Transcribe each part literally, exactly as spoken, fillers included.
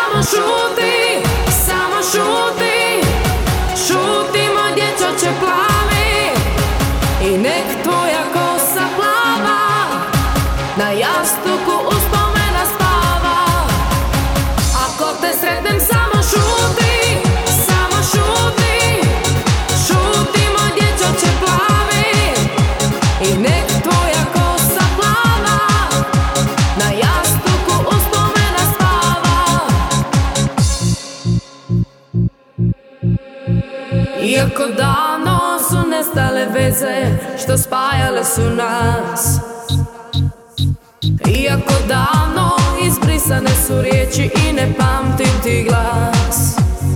samo šuti, samo šuti, šuti moj dječače plavi. I nek tvoja kosa plava na jastuku uspomena spava. Ako te sretnem samo šuti, samo šuti, šuti moj dječače plavi. I nek tvoja kosa plava na jastuku uspomena spava. Iako davno su nestale veze što spajale su nas, iako davno izbrisane su riječi i ne pamtim ti glas,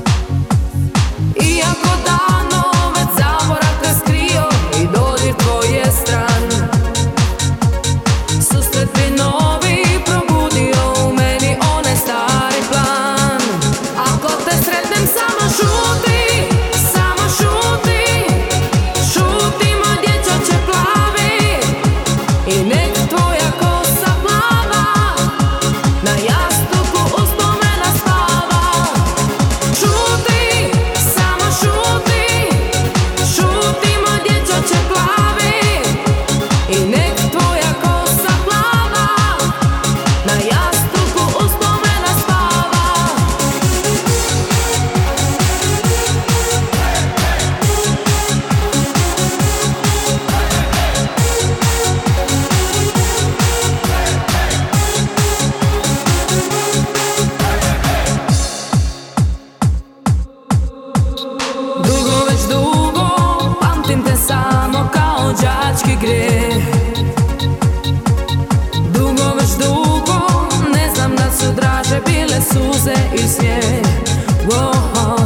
iako davno već zaborav te skrio i dodir tvoj je stran, susret bi novi probudio u meni onaj stari plan. Ako te sretnem samo šuti, samo šuti, šuti moj dječače plavi. I nek tvoja kosa plava na jastuku uspomena spava. Šuti, samo šuti, šuti moj dječače plavi. I nek tvoja kosa plava na jastuku uspomena spava. Dugo već dugo pamtim te samo kao đački grijeh. Dugo već dugo ne znam da su draže bile suze i smijeh. Wow.